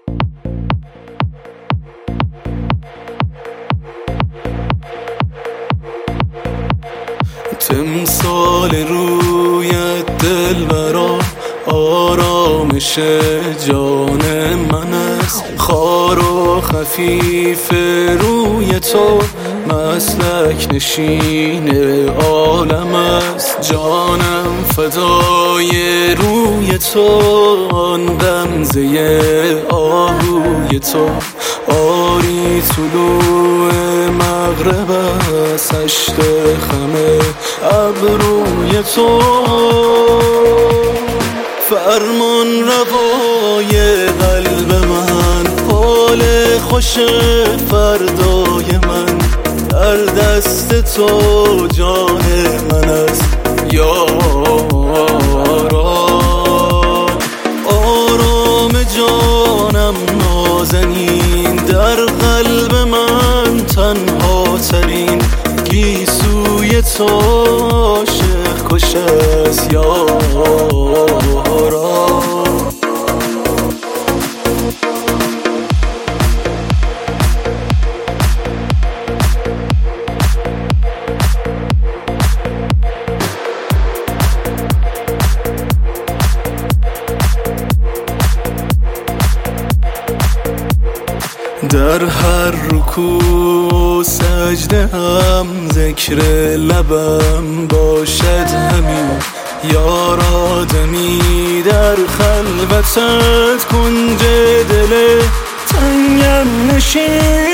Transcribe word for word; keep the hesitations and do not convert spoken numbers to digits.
تمثال رویت دلبرا آرامش جان من است. خار و خفیف روی تو مسلک نشین عالم است. جانم فدای روی تو، آن غمزه آهوی تو. آری طلوع مغرب است، هشت خم ابروی تو. فرمان روای قلب من، حال خوش فردای من در دست تو جان من است. یارا آرام جانم نازنین، در قلب من تنها ترین گیسوی تو عاشق کش است. یارا در هر رکوع سجده هم ذکر لبم باشد همین. یار آدمی در خلوتت کنج دل تنگم نشین.